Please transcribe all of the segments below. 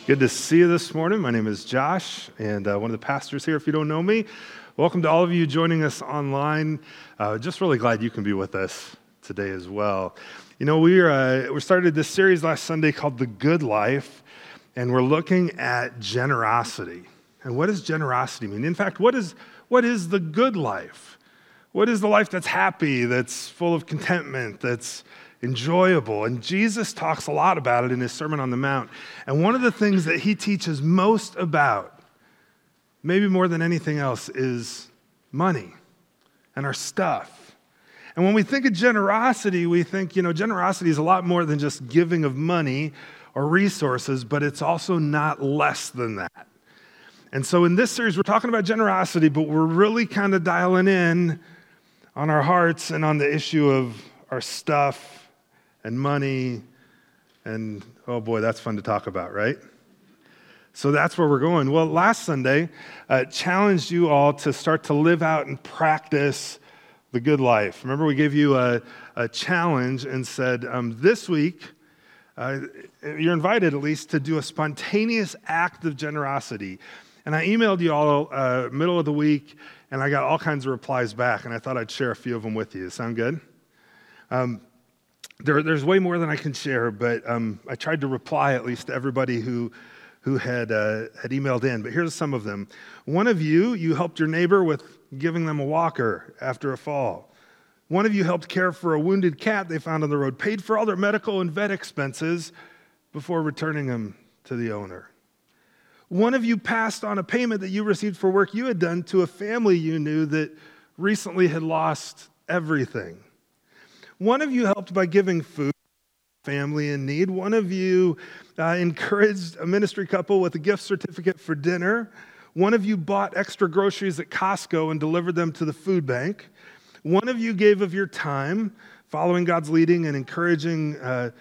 Good to see you this morning. My name is Josh, and one of the pastors here, if you don't know me. Welcome to all of you joining us online. Just really glad you can be with us today as well. You know, we started this series last Sunday called The Good Life, and we're looking at generosity. And what does generosity mean? In fact, what is the good life? What is the life that's happy, that's full of contentment, that's enjoyable? And Jesus talks a lot about it in his Sermon on the Mount. And one of the things that he teaches most about, maybe more than anything else, is money and our stuff. And when we think of generosity, we think, generosity is a lot more than just giving of money or resources, but it's also not less than that. And so in this series, we're talking about generosity, but we're really kind of dialing in on our hearts and on the issue of our stuff and money, and oh boy, that's fun to talk about, right? So that's where we're going. Well, last Sunday, challenged you all to start to live out and practice the good life. Remember, we gave you a challenge and said, this week, you're invited at least to do a spontaneous act of generosity. And I emailed you all middle of the week, and I got all kinds of replies back, and I thought I'd share a few of them with you. Sound good? There's way more than I can share, but I tried to reply at least to everybody who had emailed in. But here's some of them. One of you helped your neighbor with giving them a walker after a fall. One of you helped care for a wounded cat they found on the road, paid for all their medical and vet expenses before returning them to the owner. One of you passed on a payment that you received for work you had done to a family you knew that recently had lost everything. One of you helped by giving food to a family in need. One of you encouraged a ministry couple with a gift certificate for dinner. One of you bought extra groceries at Costco and delivered them to the food bank. One of you gave of your time, following God's leading and encouragement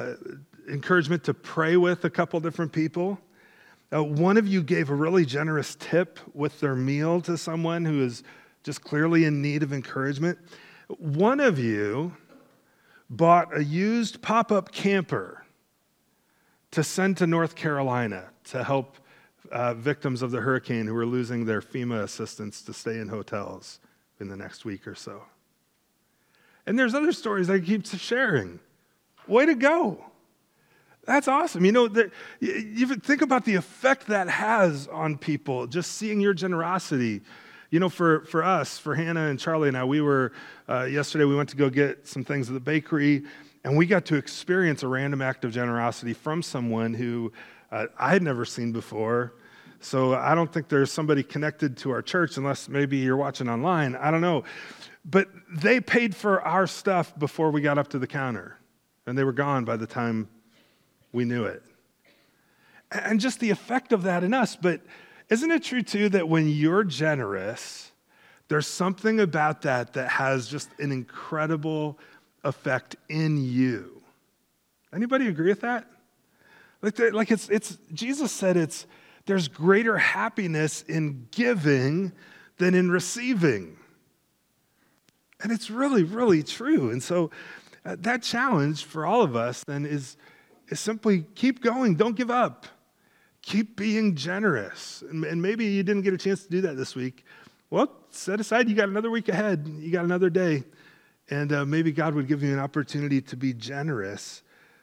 to pray with a couple different people. One of you gave a really generous tip with their meal to someone who is just clearly in need of encouragement. One of you bought a used pop-up camper to send to North Carolina to help victims of the hurricane who are losing their FEMA assistance to stay in hotels in the next week or so. And there's other stories I keep sharing. Way to go. That's awesome. You think about the effect that has on people, just seeing your generosity. For us, for Hannah and Charlie and I, we were, yesterday we went to go get some things at the bakery, and we got to experience a random act of generosity from someone who I had never seen before. So I don't think there's somebody connected to our church, unless maybe you're watching online. I don't know. But they paid for our stuff before we got up to the counter, and they were gone by the time we knew it. And just the effect of that in us. But isn't it true, too, that when you're generous, there's something about that has just an incredible effect in you? Anybody agree with that? Like it's Jesus said there's greater happiness in giving than in receiving. And it's really, really true. And so that challenge for all of us then is simply keep going. Don't give up. Keep being generous. And maybe you didn't get a chance to do that this week. Well, set aside, you got another week ahead. You got another day. And maybe God would give you an opportunity to be generous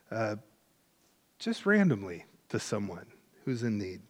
just randomly to someone who's in need.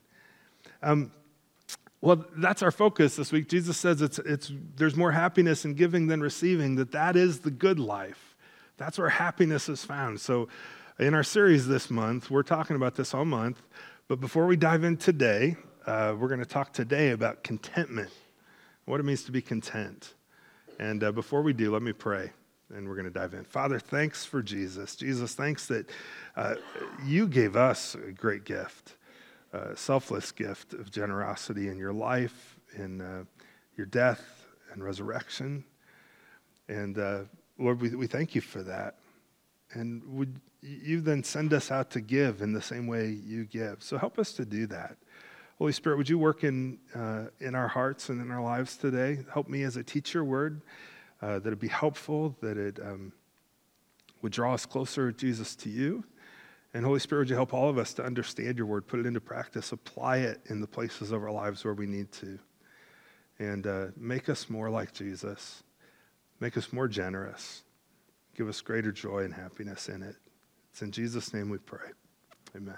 Well, that's our focus this week. Jesus says there's more happiness in giving than receiving, that is the good life. That's where happiness is found. So in our series this month, we're talking about this all month. But before we dive in today, we're going to talk today about contentment, what it means to be content. And before we do, let me pray, and we're going to dive in. Father, thanks for Jesus. Jesus, thanks that you gave us a great gift, a selfless gift of generosity in your life, in your death and resurrection. And Lord, we thank you for that. And would you then send us out to give in the same way you give? So help us to do that. Holy Spirit, would you work in our hearts and in our lives today? Help me as I teach your word, that it be helpful, that it would draw us closer, Jesus, to you, And Holy Spirit, would you help all of us to understand your word, put it into practice, apply it in the places of our lives where we need to, and make us more like Jesus, make us more generous, give us greater joy and happiness in it. It's in Jesus' name we pray. Amen.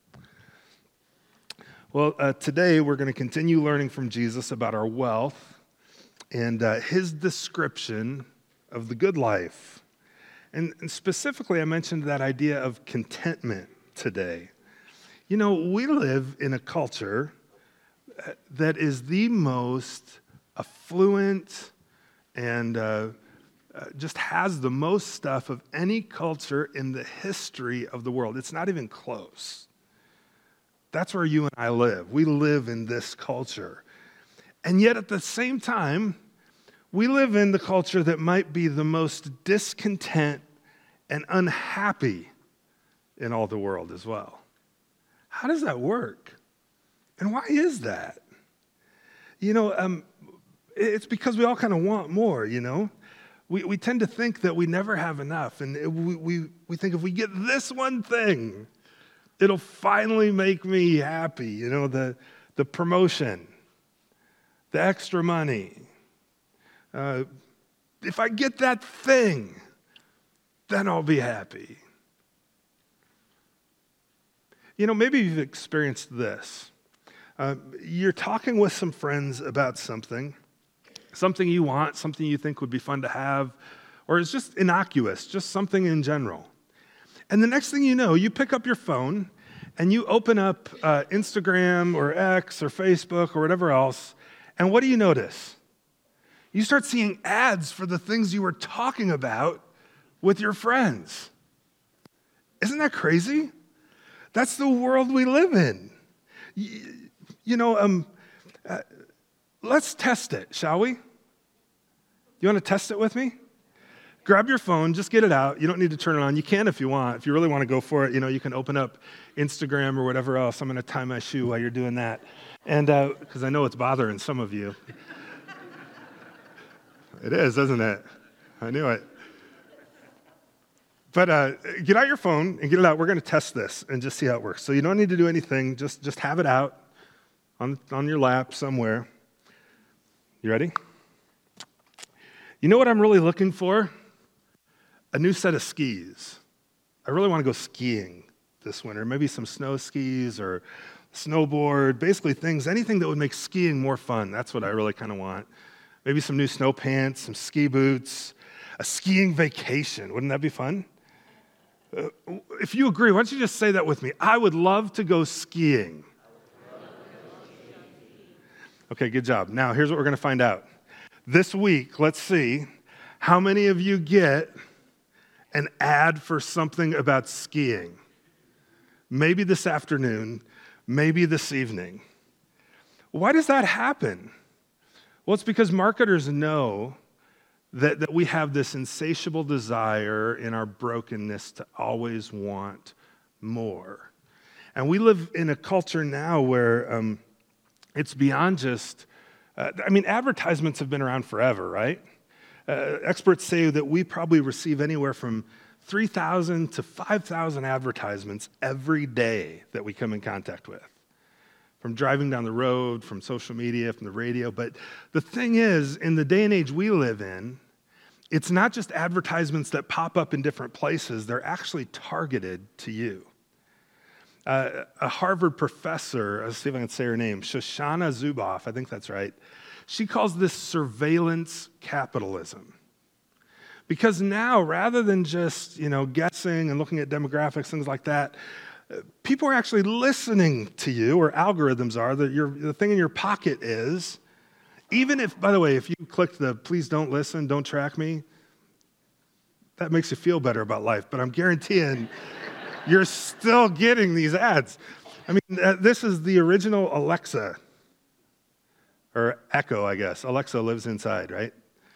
Well, today we're going to continue learning from Jesus about our wealth and his description of the good life. And specifically, I mentioned that idea of contentment today. You know, we live in a culture that is the most affluent and just has the most stuff of any culture in the history of the world. It's not even close. That's where you and I live. We live in this culture. And yet at the same time, we live in the culture that might be the most discontent and unhappy in all the world as well. How does that work? And why is that? You know, it's because we all kind of want more, you know? We tend to think that we never have enough. And we think if we get this one thing, it'll finally make me happy. You know, the promotion, the extra money. If I get that thing, then I'll be happy. You know, maybe you've experienced this. You're talking with some friends about something you want, something you think would be fun to have, or it's just innocuous, just something in general. And the next thing you know, you pick up your phone and you open up Instagram or X or Facebook or whatever else, and what do you notice? You start seeing ads for the things you were talking about with your friends. Isn't that crazy? That's the world we live in. You know, let's test it, shall we? You want to test it with me? Grab your phone, just get it out. You don't need to turn it on. You can if you want. If you really want to go for it, you know, you can open up Instagram or whatever else. I'm going to tie my shoe while you're doing that. And because I know it's bothering some of you. It is, isn't it? I knew it. But get out your phone and get it out. We're going to test this and just see how it works. So you don't need to do anything. Just have it out on your lap somewhere. You ready? You know what I'm really looking for? A new set of skis. I really want to go skiing this winter. Maybe some snow skis or snowboard, basically anything that would make skiing more fun. That's what I really kind of want. Maybe some new snow pants, some ski boots, a skiing vacation. Wouldn't that be fun? If you agree, why don't you just say that with me? I would love to go skiing. Okay, good job. Now, here's what we're going to find out. This week, let's see how many of you get an ad for something about skiing. Maybe this afternoon, maybe this evening. Why does that happen? Well, it's because marketers know that we have this insatiable desire in our brokenness to always want more. And we live in a culture now where it's beyond just, advertisements have been around forever, right? Experts say that we probably receive anywhere from 3,000 to 5,000 advertisements every day that we come in contact with. From driving down the road, from social media, from the radio. But the thing is, in the day and age we live in, it's not just advertisements that pop up in different places. They're actually targeted to you. A Harvard professor, let's see if I can say her name, Shoshana Zuboff, I think that's right. She calls this surveillance capitalism. Because now, rather than just, guessing and looking at demographics, things like that, people are actually listening to you, or algorithms are, the thing in your pocket is, even if, by the way, if you click the please don't listen, don't track me, that makes you feel better about life, but I'm guaranteeing you're still getting these ads. This is the original Alexa, or Echo, I guess. Alexa lives inside, right?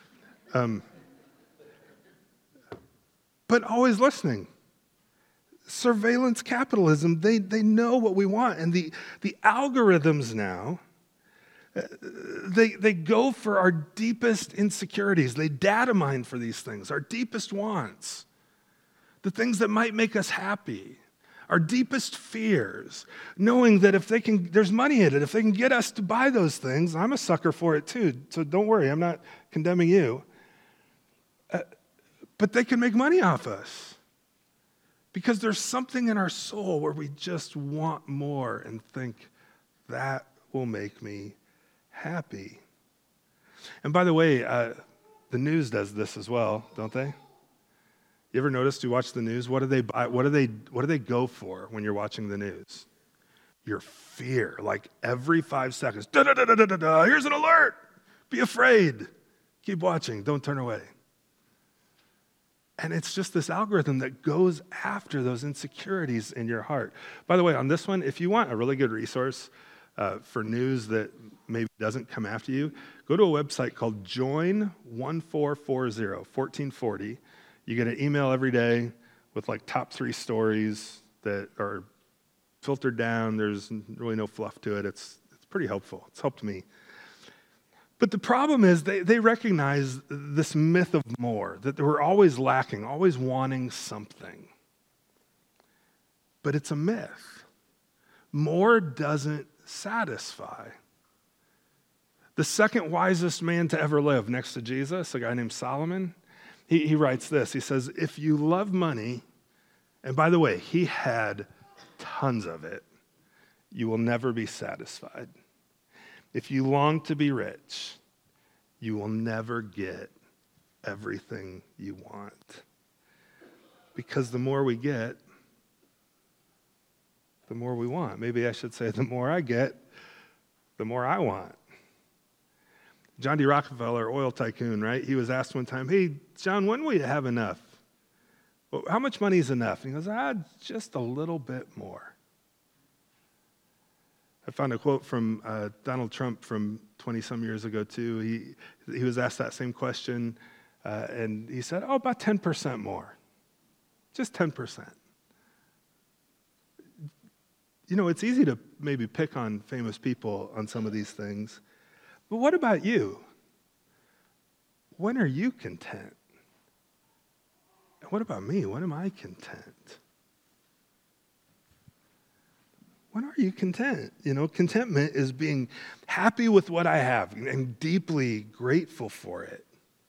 But always listening. Surveillance capitalism, they know what we want. And the algorithms now, they go for our deepest insecurities. They data mine for these things, our deepest wants, the things that might make us happy, our deepest fears, knowing that if there's money in it, if they can get us to buy those things, I'm a sucker for it too, so don't worry, I'm not condemning you. But they can make money off us because there's something in our soul where we just want more and think that will make me happy. And by the way, the news does this as well, don't they? You ever notice, you watch the news, what do they buy? What do they go for when you're watching the news? Your fear, like every 5 seconds, da-da-da-da-da-da, here's an alert. Be afraid. Keep watching, don't turn away. And it's just this algorithm that goes after those insecurities in your heart. By the way, on this one, if you want a really good resource for news that maybe doesn't come after you, go to a website called Join1440. You get an email every day with like top 3 stories that are filtered down. There's really no fluff to it. It's pretty helpful. It's helped me. But the problem is they recognize this myth of more, that we're always lacking, always wanting something. But it's a myth. More doesn't satisfy. The second wisest man to ever live next to Jesus, a guy named Solomon, he writes this. He says, if you love money, and by the way, he had tons of it, you will never be satisfied. If you long to be rich, you will never get everything you want. Because the more we get, the more we want. Maybe I should say the more I get, the more I want. John D. Rockefeller, oil tycoon, right? He was asked one time, hey, John, when will you have enough? Well, how much money is enough? And he goes, just a little bit more. I found a quote from Donald Trump from 20-some years ago, too. He was asked that same question, and he said, about 10% more. Just 10%. You know, it's easy to maybe pick on famous people on some of these things, but what about you? When are you content? And what about me? When am I content? When are you content? You know, contentment is being happy with what I have and deeply grateful for it.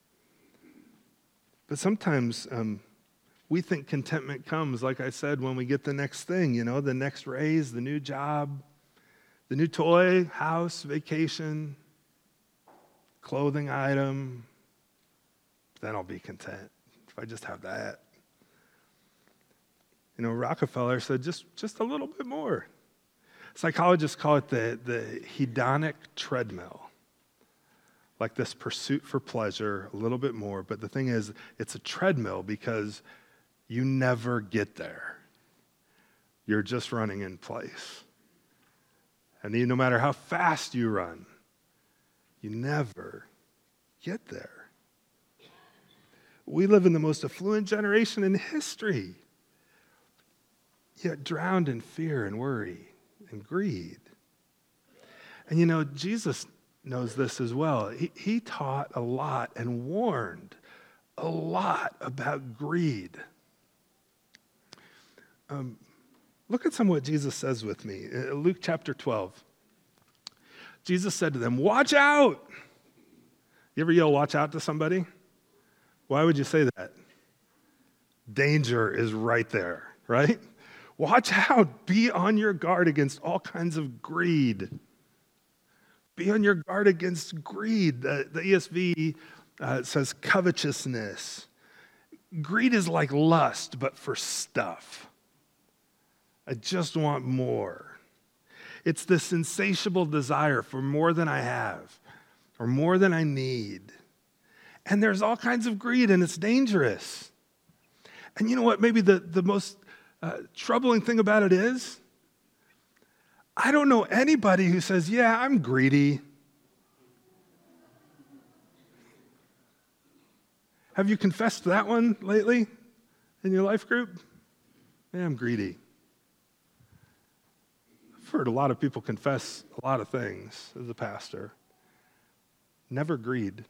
But sometimes we think contentment comes, like I said, when we get the next thing, you know, the next raise, the new job, the new toy, house, vacation, clothing item. Then I'll be content if I just have that. You know, Rockefeller said just a little bit more. Psychologists call it the hedonic treadmill, like this pursuit for pleasure, a little bit more. But the thing is, it's a treadmill because you never get there. You're just running in place. And no matter how fast you run, you never get there. We live in the most affluent generation in history, yet drowned in fear and worry and greed. And you know, Jesus knows this as well. He taught a lot and warned a lot about greed. Look at some of what Jesus says with me. Luke chapter 12. Jesus said to them, watch out. You ever yell watch out to somebody? Why would you say that? Danger is right there, right? Watch out. Be on your guard against all kinds of greed. Be on your guard against greed. The ESV says covetousness. Greed is like lust, but for stuff. I just want more. It's this insatiable desire for more than I have or more than I need. And there's all kinds of greed, and it's dangerous. And you know what? Maybe the most troubling thing about it is, I don't know anybody who says, yeah, I'm greedy. Have you confessed that one lately in your life group? Yeah, I'm greedy. I've heard a lot of people confess a lot of things as a pastor. Never greed.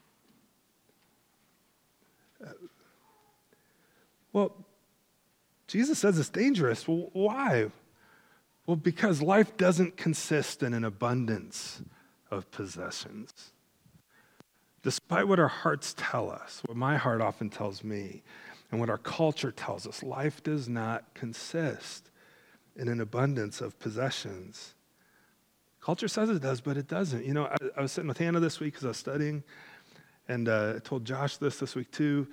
Well, Jesus says it's dangerous. Well, why? Well, because life doesn't consist in an abundance of possessions. Despite what our hearts tell us, what my heart often tells me, and what our culture tells us, life does not consist in an abundance of possessions. Culture says it does, but it doesn't. You know, I was sitting with Hannah this week because I was studying, and I told Josh this week too.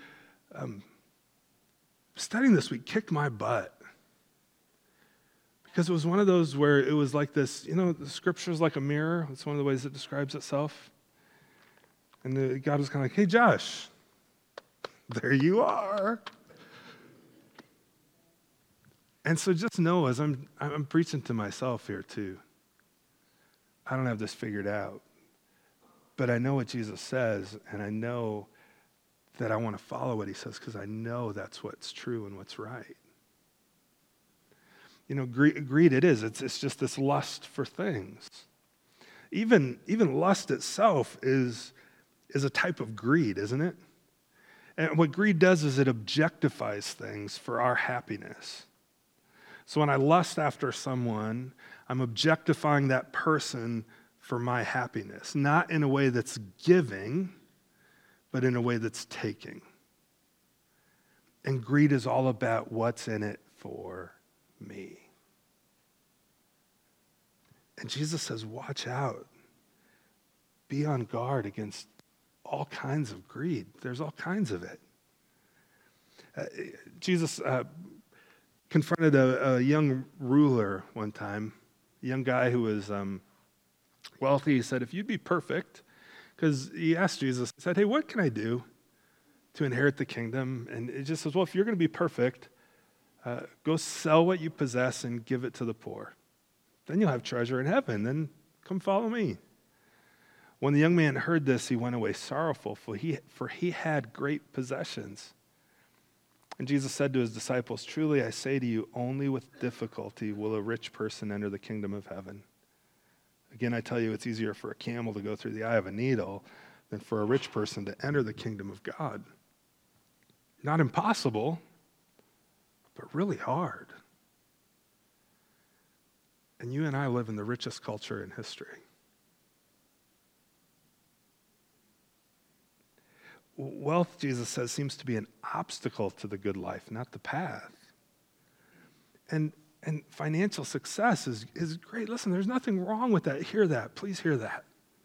Studying this week kicked my butt. Because it was one of those where it was like this, you know, the scripture is like a mirror. It's one of the ways it describes itself. And God was kind of like, hey, Josh, there you are. And so just know, as I'm preaching to myself here too, I don't have this figured out. But I know what Jesus says, and I know that I want to follow what he says because I know that's what's true and what's right. You know, greed it is. It's just this lust for things. Even lust itself is a type of greed, isn't it? And what greed does is it objectifies things for our happiness. So when I lust after someone, I'm objectifying that person for my happiness, not in a way that's giving, but in a way that's taking. And greed is all about what's in it for me. And Jesus says, watch out. Be on guard against all kinds of greed. There's all kinds of it. Jesus confronted a young ruler one time, a young guy who was wealthy. He said, if you'd be perfect, because he asked Jesus, he said, hey, what can I do to inherit the kingdom? And it just says, well, if you're going to be perfect, go sell what you possess and give it to the poor. Then you'll have treasure in heaven. Then come follow me. When the young man heard this, he went away sorrowful, for he had great possessions. And Jesus said to his disciples, truly I say to you, only with difficulty will a rich person enter the kingdom of heaven. Again, I tell you, it's easier for a camel to go through the eye of a needle than for a rich person to enter the kingdom of God. Not impossible, but really hard. And you and I live in the richest culture in history. Wealth, Jesus says, seems to be an obstacle to the good life, not the path. And financial success is great. Listen, there's nothing wrong with that. Hear that. Please hear that.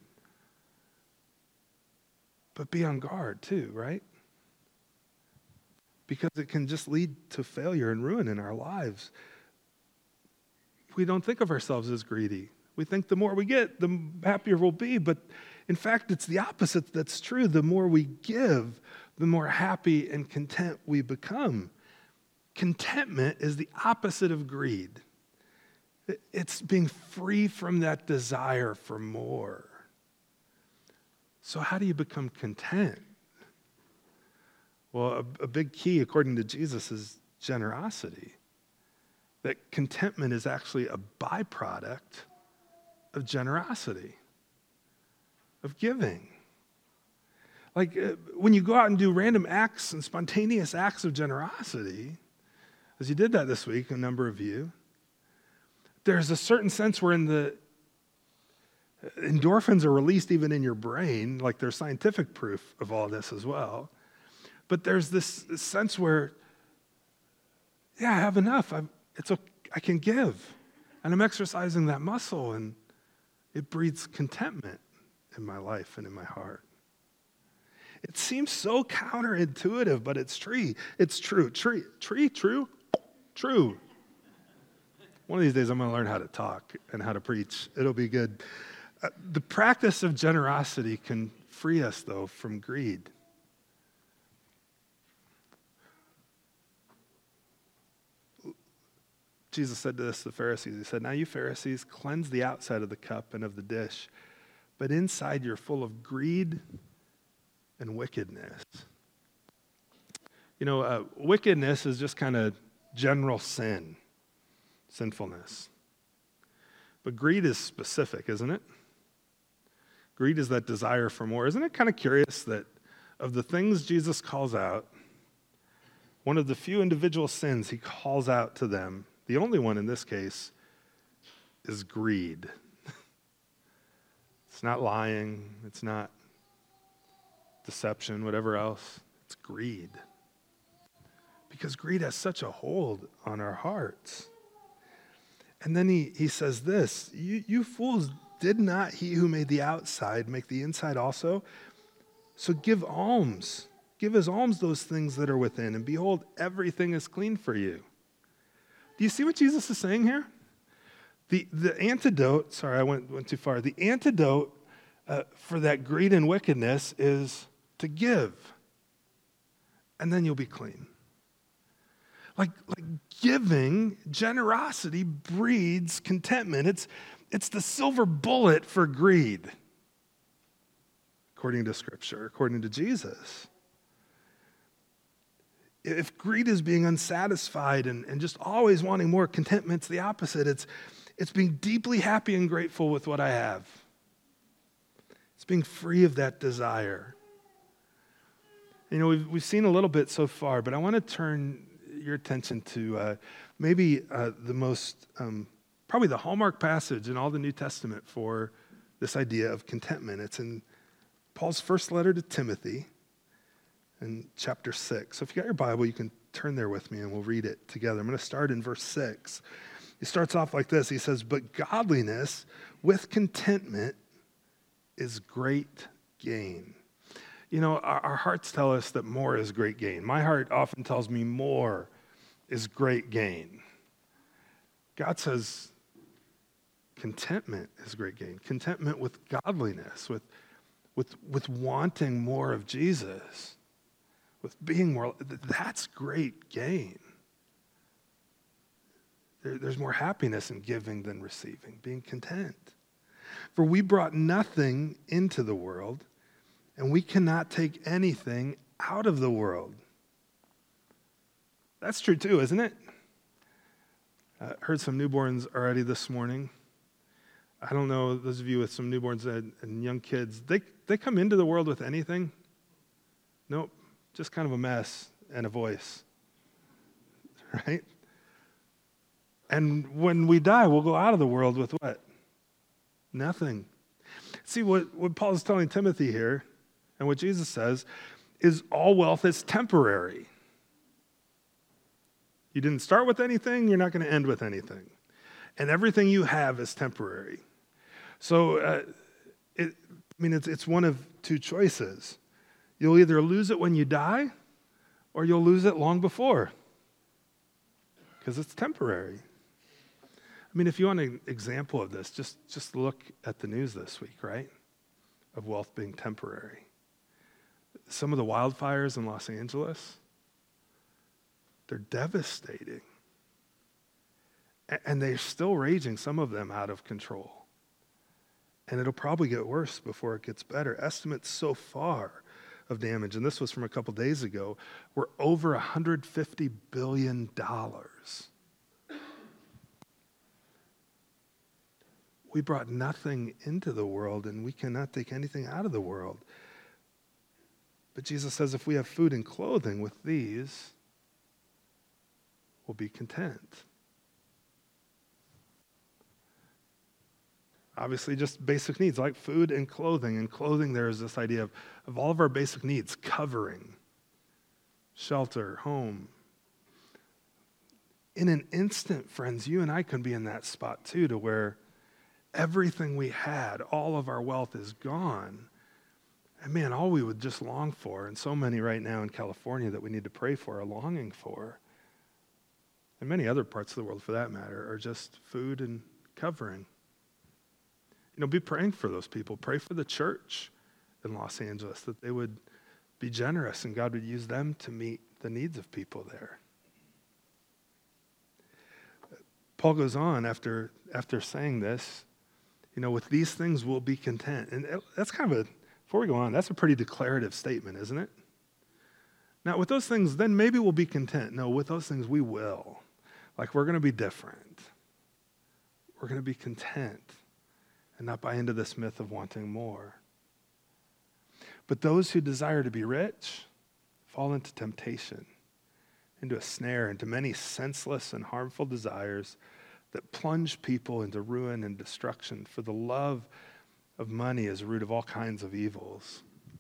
But be on guard too, right? Because it can just lead to failure and ruin in our lives. We don't think of ourselves as greedy. We think the more we get, the happier we'll be. But in fact, it's the opposite that's true. The more we give, the more happy and content we become. Contentment is the opposite of greed. It's being free from that desire for more. So how do you become content? Well, a big key, according to Jesus, is generosity. That contentment is actually a byproduct of generosity, of giving. Like when you go out and do random acts and spontaneous acts of generosity, as you did that this week, a number of you, there's a certain sense wherein the endorphins are released even in your brain, like there's scientific proof of all this as well. But there's this sense where, yeah, I have enough. I can give. And I'm exercising that muscle, and it breeds contentment in my life and in my heart. It seems so counterintuitive, but it's true. It's true. True. One of these days I'm going to learn how to talk and how to preach. It'll be good. The practice of generosity can free us, though, from greed. Jesus said to this to the Pharisees, he said, now you Pharisees, cleanse the outside of the cup and of the dish, but inside you're full of greed and wickedness. You know, wickedness is just kind of general sinfulness. But greed is specific, isn't it? Greed is that desire for more. Isn't it kind of curious that of the things Jesus calls out, one of the few individual sins he calls out to them, the only one in this case, is greed. It's not lying, it's not deception, whatever else. It's greed. Because greed has such a hold on our hearts. And then he says this, you fools, did not he who made the outside make the inside also? So give alms. Give as alms those things that are within, and behold, everything is clean for you. Do you see what Jesus is saying here? The antidote, sorry, I went too far. The antidote for that greed and wickedness is to give, and then you'll be clean. Like giving, generosity breeds contentment. It's the silver bullet for greed, according to Scripture, according to Jesus. If greed is being unsatisfied and just always wanting more, contentment's the opposite. It's being deeply happy and grateful with what I have. It's being free of that desire. You know, we've seen a little bit so far, but I want to turn your attention to maybe the most, probably the hallmark passage in all the New Testament for this idea of contentment. It's in Paul's first letter to Timothy in chapter 6. So if you got your Bible, you can turn there with me and we'll read it together. I'm going to start in verse 6. He starts off like this. He says, "But godliness with contentment is great gain." You know, our hearts tell us that more is great gain. My heart often tells me more is great gain. God says contentment is great gain. Contentment with godliness, with wanting more of Jesus, with being more, that's great gain. There's more happiness in giving than receiving, being content. For we brought nothing into the world, and we cannot take anything out of the world. That's true too, isn't it? Heard some newborns already this morning. I don't know, those of you with some newborns and young kids, they come into the world with anything? Nope, just kind of a mess and a voice, right? And when we die, we'll go out of the world with what? Nothing. See, what Paul is telling Timothy here, and what Jesus says, is all wealth is temporary. You didn't start with anything, you're not going to end with anything. And everything you have is temporary. So, it's one of two choices. You'll either lose it when you die, or you'll lose it long before, because it's temporary. I mean, if you want an example of this, just look at the news this week, right? Of wealth being temporary. Some of the wildfires in Los Angeles, they're devastating. And they're still raging, some of them out of control. And it'll probably get worse before it gets better. Estimates so far of damage, and this was from a couple days ago, were over $150 billion. We brought nothing into the world, and we cannot take anything out of the world. But Jesus says if we have food and clothing, with these, we'll be content. Obviously, just basic needs like food and clothing. And clothing, there is this idea of all of our basic needs, covering, shelter, home. In an instant, friends, you and I can be in that spot too, to where everything we had, all of our wealth is gone. And man, all we would just long for, and so many right now in California that we need to pray for, are longing for, and many other parts of the world for that matter, are just food and covering. You know, be praying for those people. Pray for the church in Los Angeles, that they would be generous and God would use them to meet the needs of people there. Paul goes on after saying this, you know, with these things we'll be content. And that's kind of before we go on, that's a pretty declarative statement, isn't it? Now, with those things, then maybe we'll be content. No, with those things we will. Like, we're going to be different. We're going to be content and not buy into this myth of wanting more. But those who desire to be rich fall into temptation into a snare, into many senseless and harmful desires that plunge people into ruin and destruction. For the love of money is the root of all kinds of evils.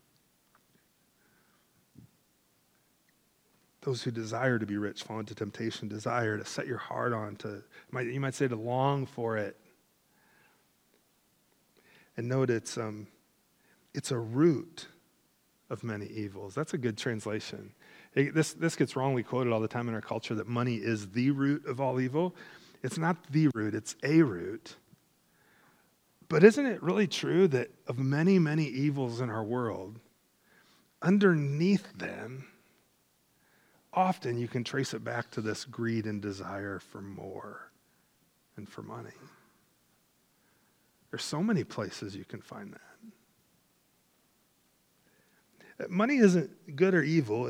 Those who desire to be rich fall into temptation, desire to set your heart on, you might say to long for it. And note it's a root of many evils. That's a good translation. This gets wrongly quoted all the time in our culture, that money is the root of all evil. It's not the root, it's a root. But isn't it really true that of many, many evils in our world, underneath them, often you can trace it back to this greed and desire for more and for money. There's so many places you can find that. Money isn't good or evil,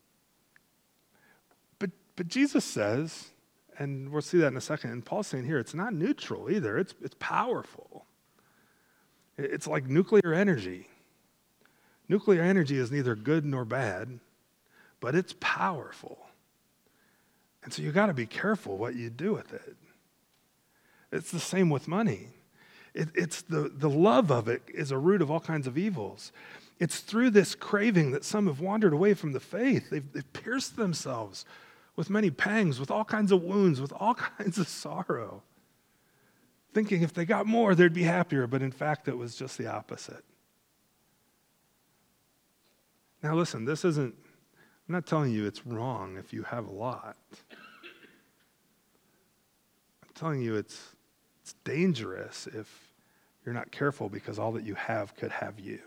but Jesus says, and we'll see that in a second, and Paul's saying here, it's not neutral either, it's powerful. It's like nuclear energy. Nuclear energy is neither good nor bad, but it's powerful. And so you got to be careful what you do with it. It's the same with money. It's the love of it is a root of all kinds of evils. It's through this craving that some have wandered away from the faith. They've pierced themselves with many pangs, with all kinds of wounds, with all kinds of sorrow, thinking if they got more, they'd be happier, but in fact, it was just the opposite. Now listen, I'm not telling you it's wrong if you have a lot. I'm telling you it's dangerous if you're not careful, because all that you have could have you.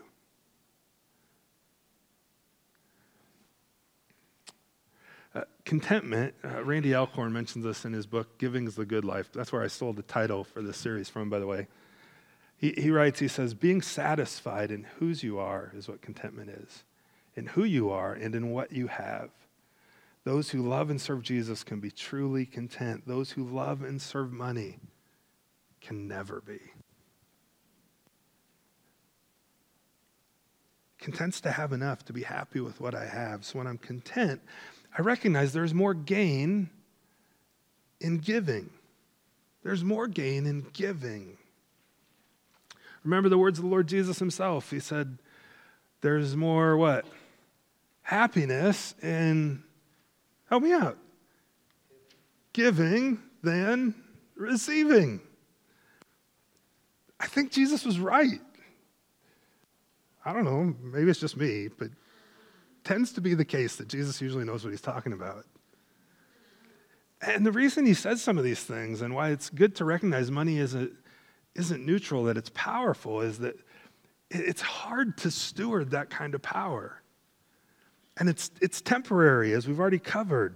Contentment, Randy Alcorn mentions this in his book, Giving is the Good Life. That's where I stole the title for this series from, by the way. He writes, he says, being satisfied in whose you are is what contentment is, in who you are and in what you have. Those who love and serve Jesus can be truly content. Those who love and serve money can never be. Content's to have enough, to be happy with what I have. So when I'm content, I recognize there's more gain in giving. There's more gain in giving. Remember the words of the Lord Jesus himself. He said, there's more what? Happiness in, help me out, giving than receiving. I think Jesus was right. I don't know, maybe it's just me, but tends to be the case that Jesus usually knows what he's talking about. And the reason he says some of these things and why it's good to recognize money isn't neutral, that it's powerful, is that it's hard to steward that kind of power. And it's temporary, as we've already covered.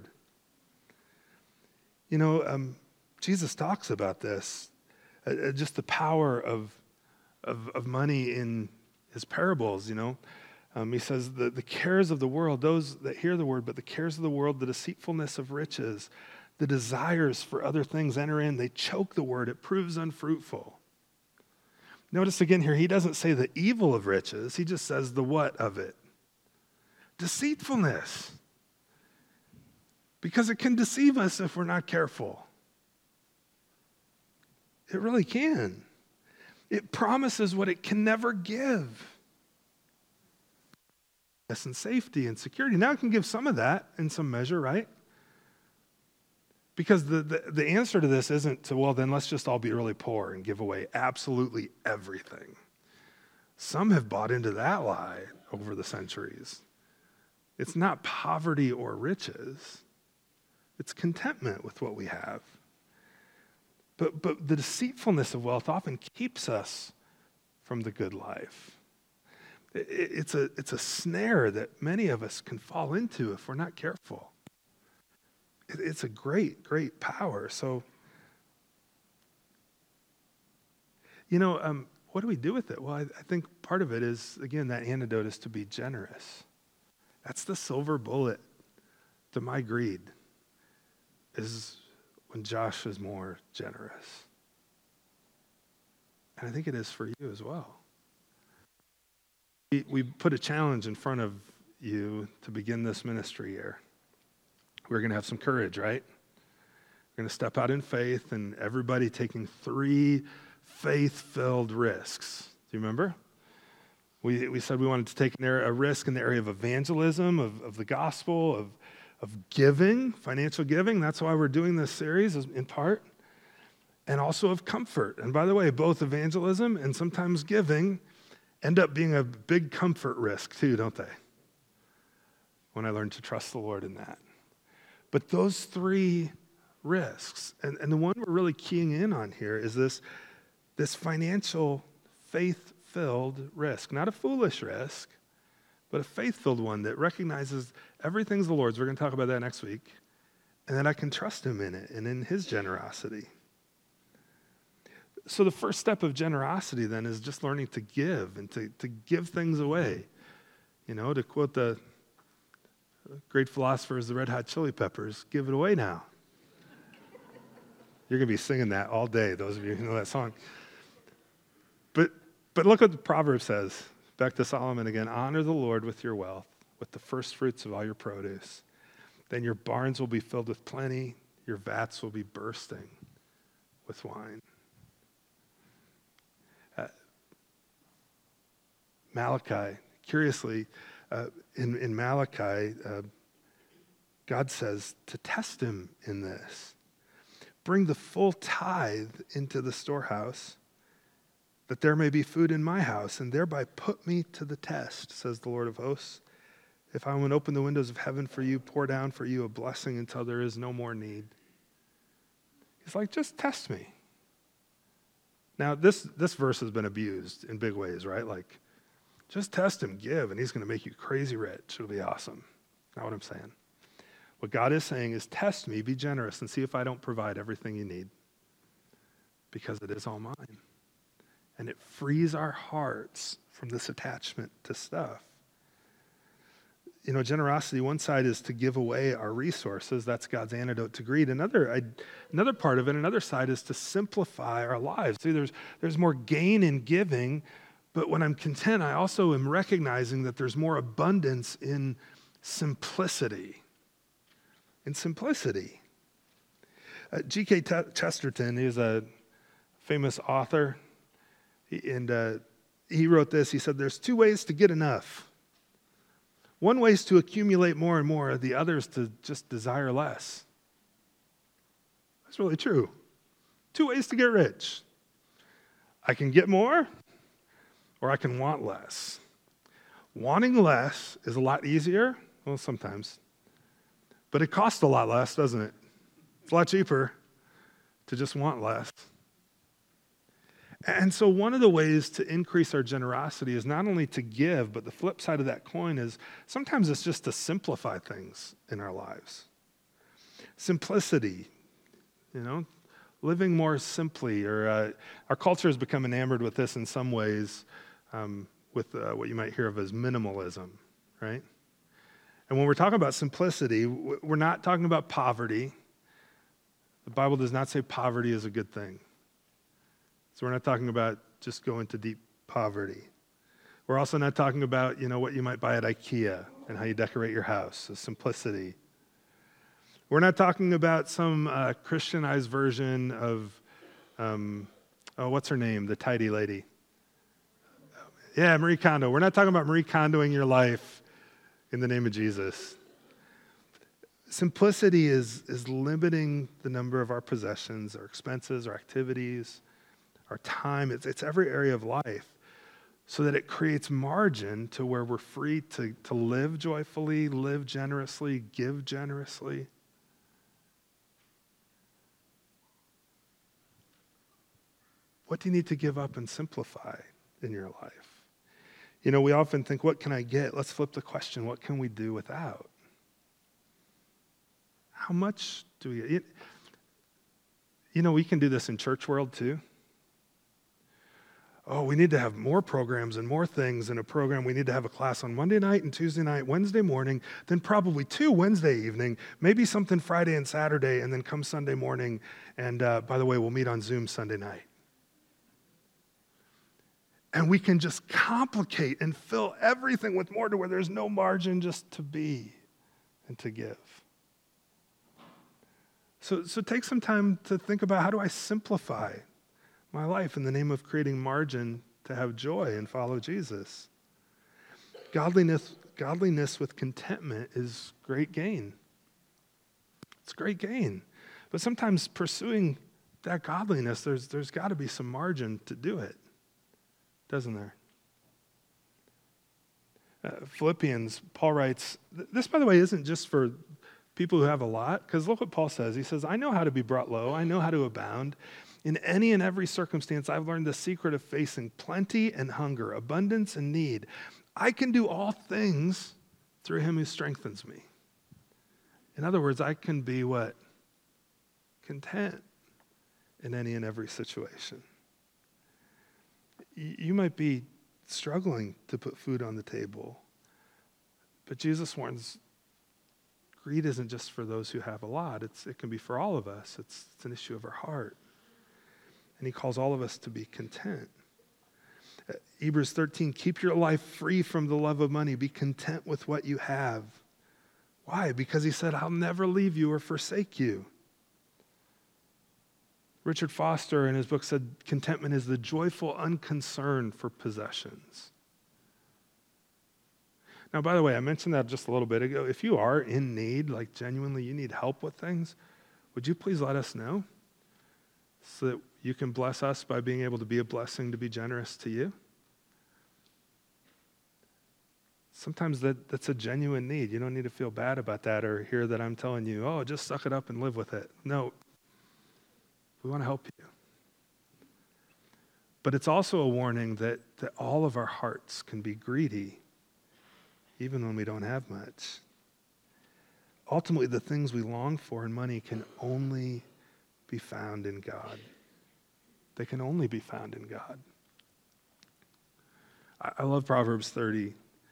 You know, Jesus talks about this, just the power of money in his parables, you know. He says the cares of the world, those that hear the word, but the cares of the world, the deceitfulness of riches, the desires for other things enter in. They choke the word. It proves unfruitful. Notice again here, he doesn't say the evil of riches. He just says the what of it. Deceitfulness. Because it can deceive us if we're not careful. It really can. It promises what it can never give. And safety and security. Now it can give some of that in some measure, right? Because the answer to this isn't to, well, then let's just all be really poor and give away absolutely everything. Some have bought into that lie over the centuries. It's not poverty or riches. It's contentment with what we have. But the deceitfulness of wealth often keeps us from the good life. It's a snare that many of us can fall into if we're not careful. It's a great, great power. So, you know, what do we do with it? Well, I think part of it is, again, that antidote is to be generous. That's the silver bullet to my greed, is when Josh is more generous. And I think it is for you as well. We put a challenge in front of you to begin this ministry year. we're going to have some courage, right? We're going to step out in faith, and everybody taking 3 faith-filled risks. Do you remember? We said we wanted to take a risk in the area of evangelism, of the gospel, of giving, financial giving. That's why we're doing this series in part. And also of comfort. And by the way, both evangelism and sometimes giving end up being a big comfort risk too, don't they? When I learned to trust the Lord in that. But those 3 risks, and the one we're really keying in on here is this financial faith-filled risk. Not a foolish risk, but a faith-filled one that recognizes everything's the Lord's. We're going to talk about that next week. And that I can trust him in it and in his generosity. So the first step of generosity then is just learning to give and to give things away. You know, to quote the great philosophers, the Red Hot Chili Peppers, give it away now. You're going to be singing that all day, those of you who know that song. But look what the proverb says. Back to Solomon again. Honor the Lord with your wealth, with the first fruits of all your produce. Then your barns will be filled with plenty. Your vats will be bursting with wine. Malachi, curiously, in Malachi, God says to test him in this. Bring the full tithe into the storehouse, that there may be food in my house, and thereby put me to the test, says the Lord of hosts. If I would open the windows of heaven for you, pour down for you a blessing until there is no more need. He's like, just test me. Now, this verse has been abused in big ways, right? Like, just test him, give, and he's going to make you crazy rich. It'll be awesome. Not what I'm saying. What God is saying is test me, be generous, and see if I don't provide everything you need. Because it is all mine. And it frees our hearts from this attachment to stuff. You know, generosity, one side is to give away our resources. That's God's antidote to greed. Another part of it, another side is to simplify our lives. See, there's more gain in giving, but when I'm content, I also am recognizing that there's more abundance in simplicity. In simplicity. G.K. Chesterton, he's a famous author, and he wrote this. He said, there's 2 ways to get enough. One way is to accumulate more and more. The other is to just desire less. That's really true. 2 ways to get rich. I can get more, or I can want less. Wanting less is a lot easier. Well, sometimes. But it costs a lot less, doesn't it? It's a lot cheaper to just want less. And so one of the ways to increase our generosity is not only to give, but the flip side of that coin is sometimes it's just to simplify things in our lives. Simplicity, you know, living more simply. Or our culture has become enamored with this in some ways, with what you might hear of as minimalism, right? And when we're talking about simplicity, we're not talking about poverty. The Bible does not say poverty is a good thing. So we're not talking about just going to deep poverty. We're also not talking about, you know, what you might buy at IKEA and how you decorate your house, so simplicity. We're not talking about some Christianized version of, what's her name? The tidy lady. Yeah, Marie Kondo. We're not talking about Marie Kondoing your life in the name of Jesus. Simplicity is limiting the number of our possessions, our expenses, our activities, our time. It's every area of life so that it creates margin to where we're free to live joyfully, live generously, give generously. What do you need to give up and simplify in your life? You know, we often think, what can I get? Let's flip the question. What can we do without? How much do we... You know, we can do this in church world too. Oh, we need to have more programs and more things in a program. We need to have a class on Monday night and Tuesday night, Wednesday morning, then probably 2 Wednesday evening, maybe something Friday and Saturday, and then come Sunday morning. And by the way, we'll meet on Zoom Sunday night. And we can just complicate and fill everything with more to where there's no margin just to be and to give. So take some time to think about, how do I simplify my life in the name of creating margin to have joy and follow Jesus? Godliness with contentment is great gain. It's great gain. But sometimes pursuing that godliness, there's got to be some margin to do it, doesn't there? Philippians, Paul writes, this, by the way, isn't just for people who have a lot, because look what Paul says. He says, I know how to be brought low. I know how to abound. In any and every circumstance, I've learned the secret of facing plenty and hunger, abundance and need. I can do all things through him who strengthens me. In other words, I can be what? Content in any and every situation. You might be struggling to put food on the table, but Jesus warns, greed isn't just for those who have a lot. It can be for all of us. It's an issue of our heart. And he calls all of us to be content. Hebrews 13, keep your life free from the love of money. Be content with what you have. Why? Because he said, I'll never leave you or forsake you. Richard Foster in his book said, contentment is the joyful unconcern for possessions. Now, by the way, I mentioned that just a little bit ago. If you are in need, like genuinely you need help with things, would you please let us know so that you can bless us by being able to be a blessing, to be generous to you? Sometimes that's a genuine need. You don't need to feel bad about that or hear that I'm telling you, oh, just suck it up and live with it. No, we want to help you. But it's also a warning that all of our hearts can be greedy, even when we don't have much. Ultimately, the things we long for in money can only be found in God. They can only be found in God. I love Proverbs 30,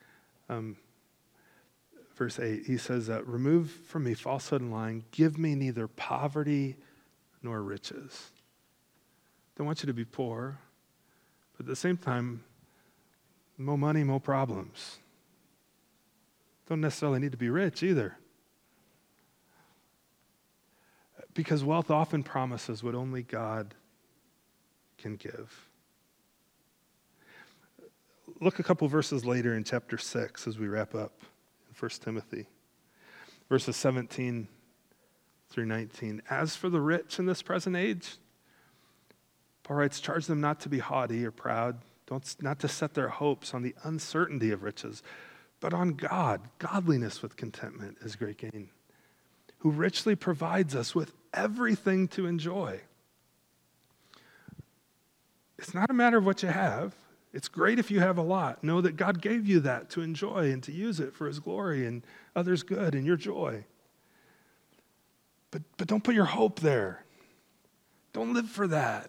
verse 8. He says, remove from me falsehood and lying. Give me neither poverty nor riches. Don't want you to be poor, but at the same time, more money, more problems. Don't necessarily need to be rich either. Because wealth often promises what only God can give. Look a couple verses later in chapter 6 as we wrap up in 1 Timothy. Verses 17 through 19. As for the rich in this present age, Paul writes, charge them not to be haughty or proud, not to set their hopes on the uncertainty of riches, but on God. Godliness with contentment is great gain, who richly provides us with everything to enjoy. It's not a matter of what you have. It's great if you have a lot. Know that God gave you that to enjoy and to use it for his glory and others' good and your joy. But don't put your hope there. Don't live for that.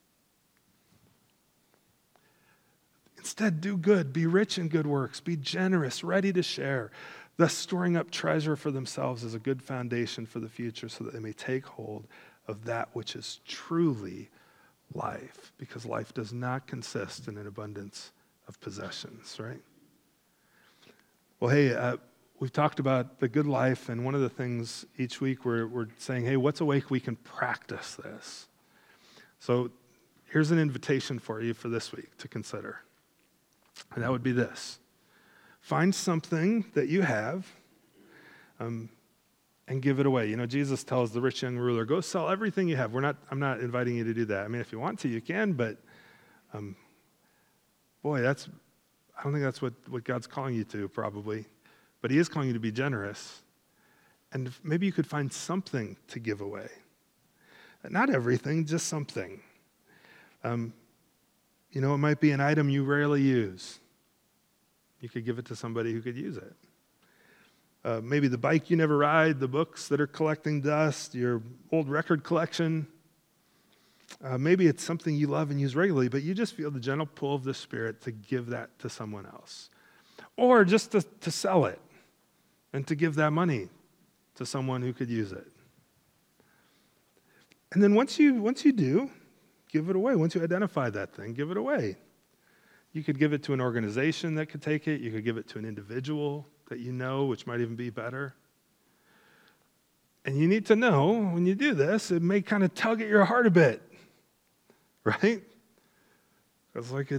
Instead, do good. Be rich in good works. Be generous, ready to share, thus storing up treasure for themselves as a good foundation for the future so that they may take hold of that which is truly life, because life does not consist in an abundance of possessions, right? Well, hey, we've talked about the good life, and one of the things each week we're saying, hey, what's a way we can practice this? So here's an invitation for you for this week to consider. And that would be this. Find something that you have and give it away. You know, Jesus tells the rich young ruler, go sell everything you have. I'm not inviting you to do that. I mean, if you want to, you can, but I don't think that's what God's calling you to, probably. But he is calling you to be generous. And maybe you could find something to give away. Not everything, just something. It might be an item you rarely use. You could give it to somebody who could use it. Maybe the bike you never ride, the books that are collecting dust, your old record collection. Maybe it's something you love and use regularly, but you just feel the gentle pull of the Spirit to give that to someone else. Or just to sell it and to give that money to someone who could use it. And then once you do, give it away. Once you identify that thing, give it away. You could give it to an organization that could take it. You could give it to an individual that you know, which might even be better. And you need to know when you do this, it may kind of tug at your heart a bit, right? It's like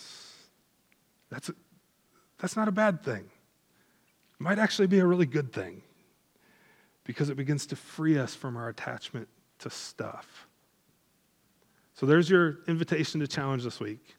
that's not a bad thing. It might actually be a really good thing because it begins to free us from our attachment to stuff. So there's your invitation to challenge this week.